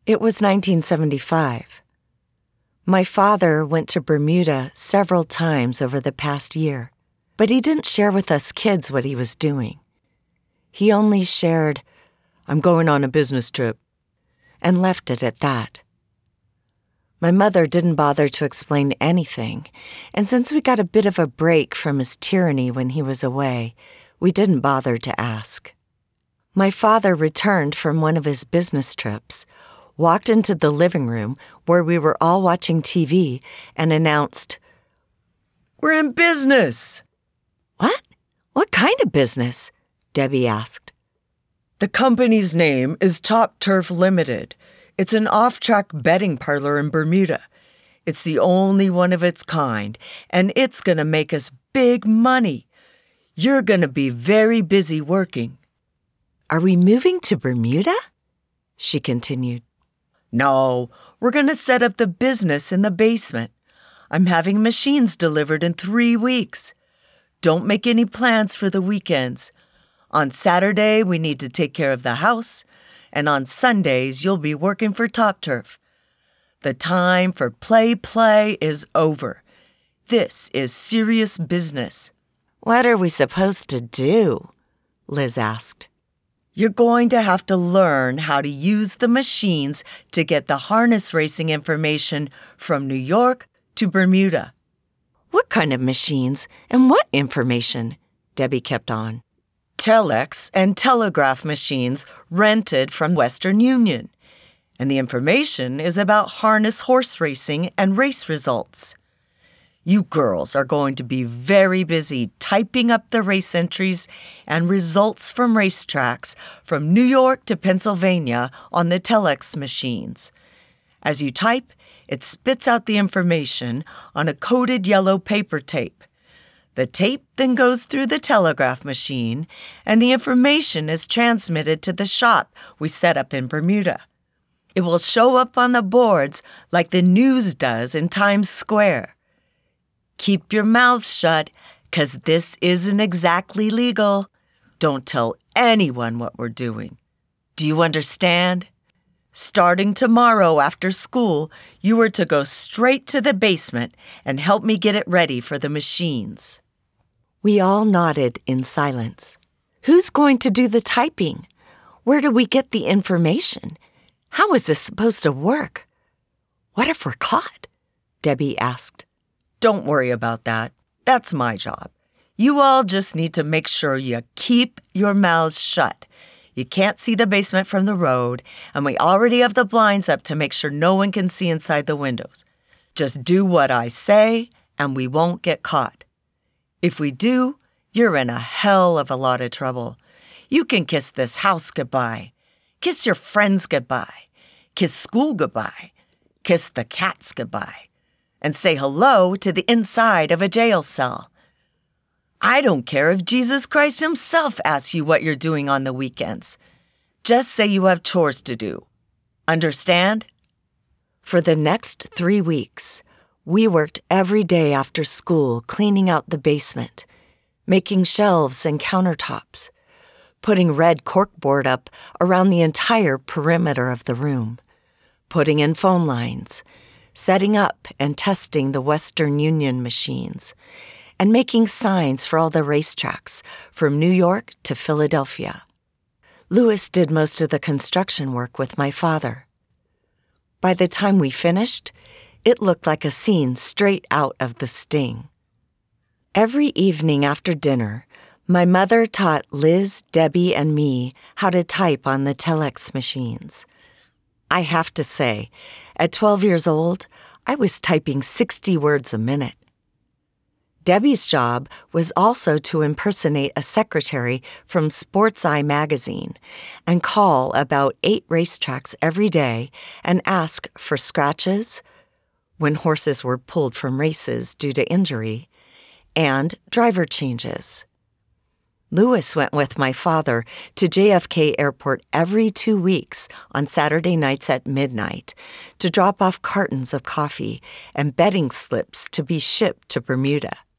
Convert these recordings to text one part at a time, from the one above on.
It was 1975. My father went to Bermuda several times over the past year, but he didn't share with us kids what he was doing. He only shared, "I'm going on a business trip," and left it at that. My mother didn't bother to explain anything, and since we got a bit of a break from his tyranny when he was away, we didn't bother to ask. My father returned from one of his business trips, walked into the living room where we were all watching TV, and announced, "We're in business!" "What? What kind of business?" Debbie asked. "The company's name is Top Turf Limited. It's an off-track betting parlor in Bermuda. It's the only one of its kind, and it's going to make us big money. You're going to be very busy working." "Are we moving to Bermuda?" she continued. "No, we're going to set up the business in the basement. I'm having machines delivered in 3 weeks. Don't make any plans for the weekends. On Saturday, we need to take care of the house, and on Sundays, you'll be working for Top Turf. The time for play is over. This is serious business." "What are we supposed to do?" Liz asked. "You're going to have to learn how to use the machines to get the harness racing information from New York to Bermuda." "What kind of machines and what information?" Debbie kept on. "Telex and telegraph machines rented from Western Union. And the information is about harness horse racing and race results. You girls are going to be very busy typing up the race entries and results from racetracks from New York to Pennsylvania on the telex machines. As you type, it spits out the information on a coated yellow paper tape. The tape then goes through the telegraph machine, and the information is transmitted to the shop we set up in Bermuda. It will show up on the boards like the news does in Times Square. Keep your mouths shut, 'cause this isn't exactly legal. Don't tell anyone what we're doing. Do you understand? Starting tomorrow after school, you are to go straight to the basement and help me get it ready for the machines." We all nodded in silence. Who's going to do the typing? Where do we get the information? How is this supposed to work? What if we're caught? Debbie asked. "Don't worry about that. That's my job. You all just need to make sure you keep your mouths shut. You can't see the basement from the road, and we already have the blinds up to make sure no one can see inside the windows. Just do what I say, and we won't get caught. If we do, you're in a hell of a lot of trouble. You can kiss this house goodbye, kiss your friends goodbye, kiss school goodbye, kiss the cats goodbye, and say hello to the inside of a jail cell. I don't care if Jesus Christ himself asks you what you're doing on the weekends. Just say you have chores to do. Understand?" For the next 3 weeks, we worked every day after school cleaning out the basement, making shelves and countertops, putting red corkboard up around the entire perimeter of the room, putting in phone lines, setting up and testing the Western Union machines, and making signs for all the racetracks from New York to Philadelphia. Louis did most of the construction work with my father. By the time we finished, it looked like a scene straight out of The Sting. Every evening after dinner, my mother taught Liz, Debbie, and me how to type on the telex machines. I have to say, at 12 years old, I was typing 60 words a minute. Debbie's job was also to impersonate a secretary from Sports Eye magazine and call about 8 racetracks every day and ask for scratches, when horses were pulled from races due to injury, and driver changes. Louis went with my father to JFK Airport every 2 weeks on Saturday nights at midnight to drop off cartons of coffee and betting slips to be shipped to Bermuda.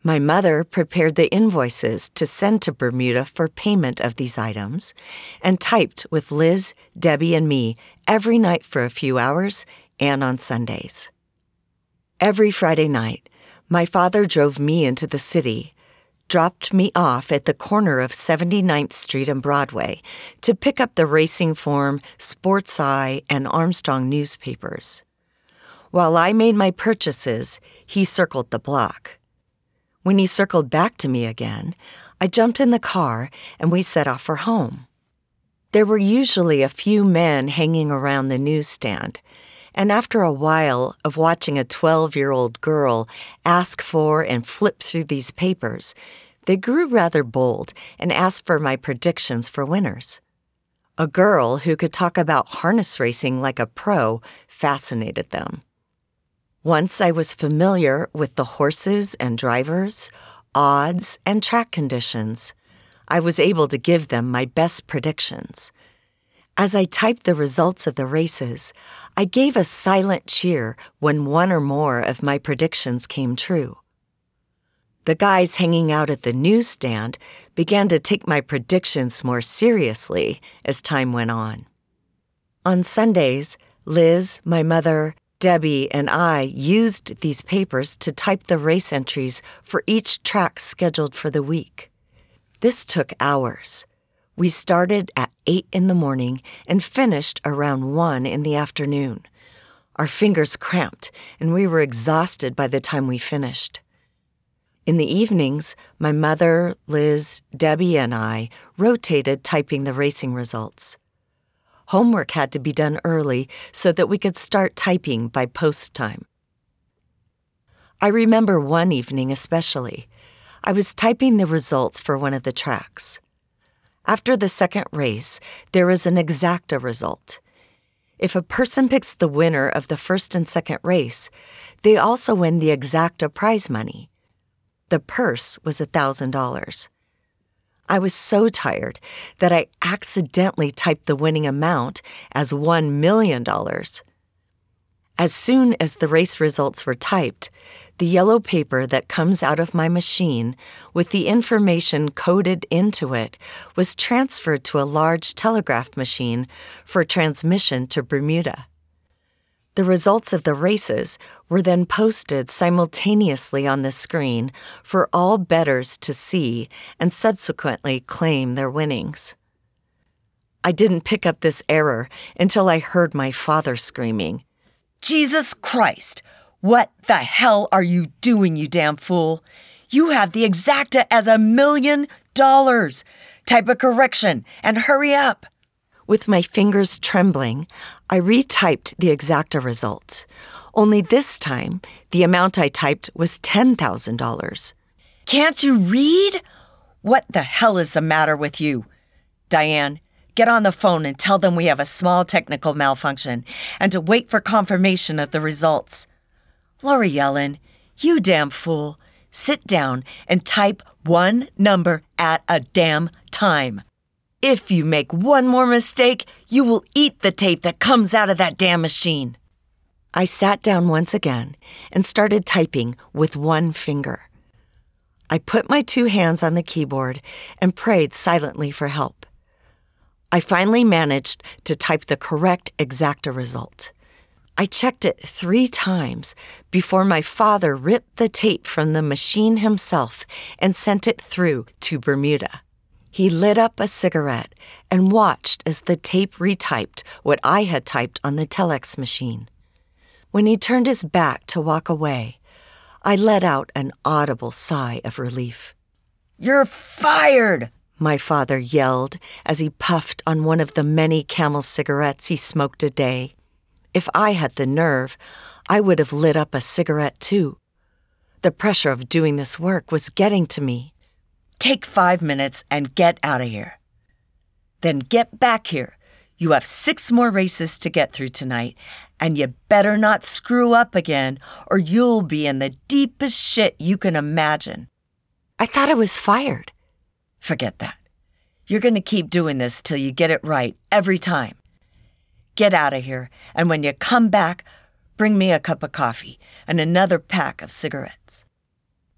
My mother prepared the invoices to send to Bermuda for payment of these items and typed with Liz, Debbie, and me every night for a few hours and on Sundays. Every Friday night, my father drove me into the city, dropped me off at the corner of 79th Street and Broadway to pick up the Racing Form, Sports Eye, and Armstrong newspapers. While I made my purchases, he circled the block. When he circled back to me again, I jumped in the car and we set off for home. There were usually a few men hanging around the newsstand, and after a while of watching a 12-year-old girl ask for and flip through these papers, they grew rather bold and asked for my predictions for winners. A girl who could talk about harness racing like a pro fascinated them. Once I was familiar with the horses and drivers, odds, and track conditions, I was able to give them my best predictions. As I typed the results of the races, I gave a silent cheer when one or more of my predictions came true. The guys hanging out at the newsstand began to take my predictions more seriously as time went on. On Sundays, Liz, my mother, Debbie, and I used these papers to type the race entries for each track scheduled for the week. This took hours. We started at 8 in the morning and finished around 1 in the afternoon. Our fingers cramped, and we were exhausted by the time we finished. In the evenings, my mother, Liz, Debbie, and I rotated typing the racing results. Homework had to be done early so that we could start typing by post time. I remember one evening especially. I was typing the results for one of the tracks. After the second race, there is an exacta result. If a person picks the winner of the first and second race, they also win the exacta prize money. The purse was $1,000. I was so tired that I accidentally typed the winning amount as $1 million. As soon as the race results were typed, the yellow paper that comes out of my machine with the information coded into it was transferred to a large telegraph machine for transmission to Bermuda. The results of the races were then posted simultaneously on the screen for all bettors to see and subsequently claim their winnings. I didn't pick up this error until I heard my father screaming, "Jesus Christ! What the hell are you doing, you damn fool? You have the exacta as $1 million! Type a correction and hurry up!" With my fingers trembling, I retyped the exacta results. Only this time, the amount I typed was $10,000. "Can't you read? What the hell is the matter with you? Diane, get on the phone and tell them we have a small technical malfunction and to wait for confirmation of the results." "Lori Yellen, you damn fool. Sit down and type one number at a damn time. If you make one more mistake, you will eat the tape that comes out of that damn machine." I sat down once again and started typing with one finger. I put my 2 hands on the keyboard and prayed silently for help. I finally managed to type the correct exacta result. I checked it 3 times before my father ripped the tape from the machine himself and sent it through to Bermuda. He lit up a cigarette and watched as the tape retyped what I had typed on the telex machine. When he turned his back to walk away, I let out an audible sigh of relief. "You're fired!" my father yelled as he puffed on one of the many Camel cigarettes he smoked a day. If I had the nerve, I would have lit up a cigarette too. The pressure of doing this work was getting to me. "Take 5 minutes and get out of here. Then get back here. You have 6 more races to get through tonight, and you better not screw up again, or you'll be in the deepest shit you can imagine." I thought I was fired. "Forget that. You're going to keep doing this till you get it right every time. Get out of here, and when you come back, bring me a cup of coffee and another pack of cigarettes."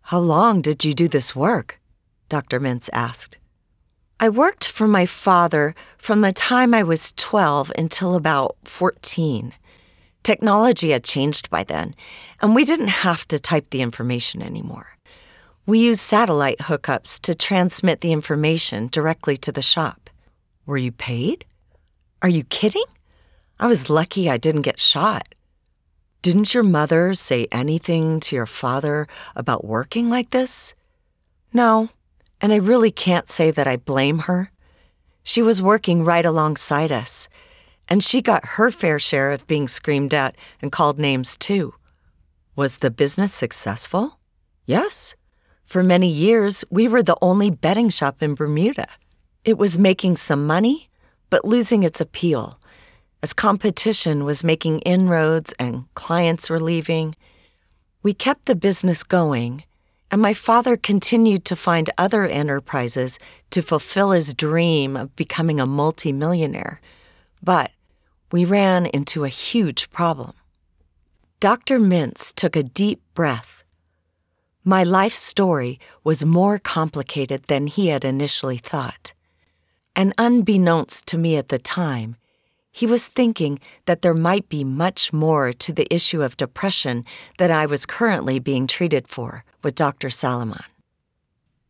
How long did you do this work? Dr. Mintz asked. I worked for my father from the time I was 12 until about 14. Technology had changed by then, and we didn't have to type the information anymore. We used satellite hookups to transmit the information directly to the shop. Were you paid? Are you kidding? I was lucky I didn't get shot. Didn't your mother say anything to your father about working like this? No, and I really can't say that I blame her. She was working right alongside us, and she got her fair share of being screamed at and called names too. Was the business successful? Yes. For many years, we were the only betting shop in Bermuda. It was making some money, but losing its appeal, as competition was making inroads and clients were leaving. We kept the business going, and my father continued to find other enterprises to fulfill his dream of becoming a multimillionaire. But we ran into a huge problem. Dr. Mintz took a deep breath. My life story was more complicated than he had initially thought. And unbeknownst to me at the time, he was thinking that there might be much more to the issue of depression that I was currently being treated for with Dr. Salaman.